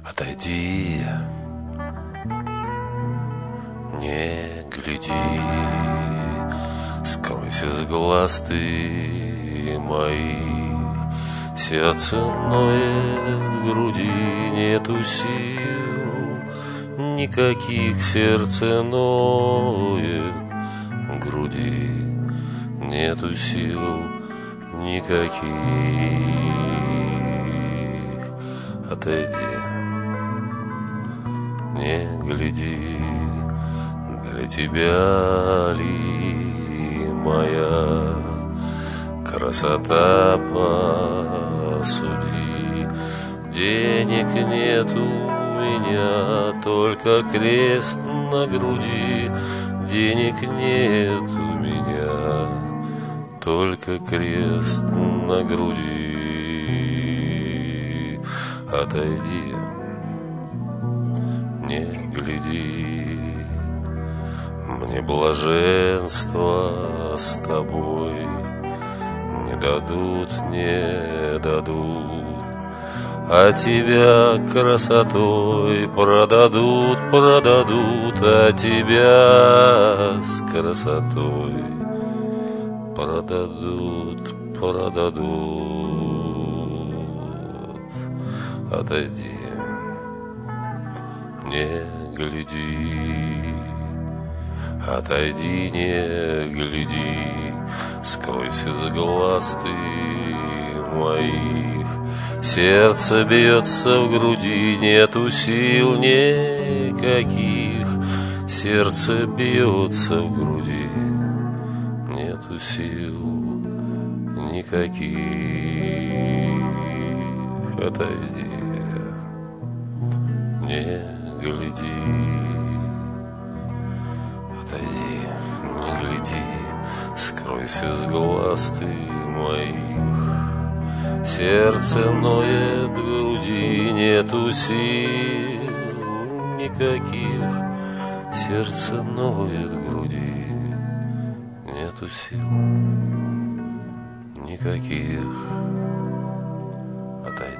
Отойди, не гляди, скройся с глаз ты моих. Сердце ноет в груди, нету сил никаких. Сердце ноет в груди, нету сил никаких. Отойди, не гляди, для тебя ли моя красота, посуди. Денег нет у меня, только крест на груди. Денег нет у меня, только крест на груди. Отойди, не гляди, мне блаженство с тобой не дадут, не дадут, а тебя красотой продадут, продадут, а тебя с красотой продадут, продадут. Отойди, не гляди, отойди, не гляди, скройся с глаз ты моих. Сердце бьется в груди, нету сил никаких. Сердце бьется в груди, нету сил никаких. Отойди, не гляди, отойди, не гляди, скройся с глаз ты моих. Сердце ноет в груди, нету сил никаких. Сердце ноет в груди, нету сил никаких. Отойди.